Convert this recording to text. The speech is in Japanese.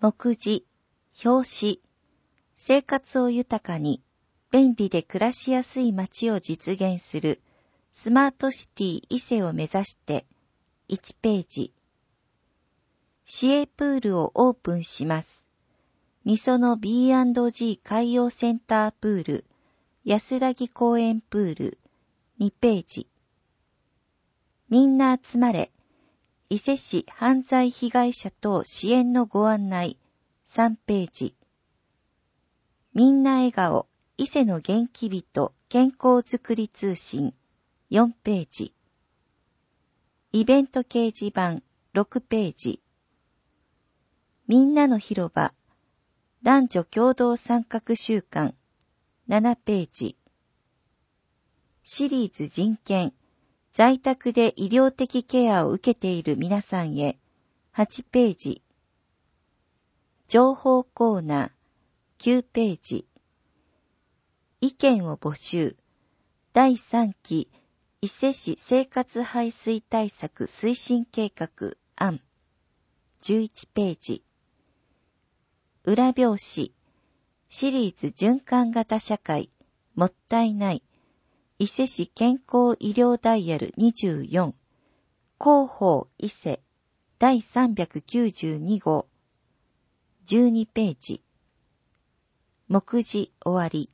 目次、表紙、生活を豊かに、便利で暮らしやすい街を実現するスマートシティ伊勢を目指して1ページ。市営プールをオープンします。みその B&G 海洋センタープール、安らぎ公園プール2ページ。みんな集まれ、伊勢市犯罪被害者等支援のご案内3ページ。みんな笑顔、伊勢の元気人健康づくり通信4ページ。イベント掲示板6ページ。みんなの広場、男女共同参画週間7ページ。シリーズ人権、在宅で医療的ケアを受けている皆さんへ8ページ。情報コーナー9ページ。意見を募集。第3期伊勢市生活排水対策推進計画案11ページ。裏表紙。シリーズ循環型社会もったいない伊勢市健康医療ダイヤル24広報伊勢第392号12ページ。目次終わり。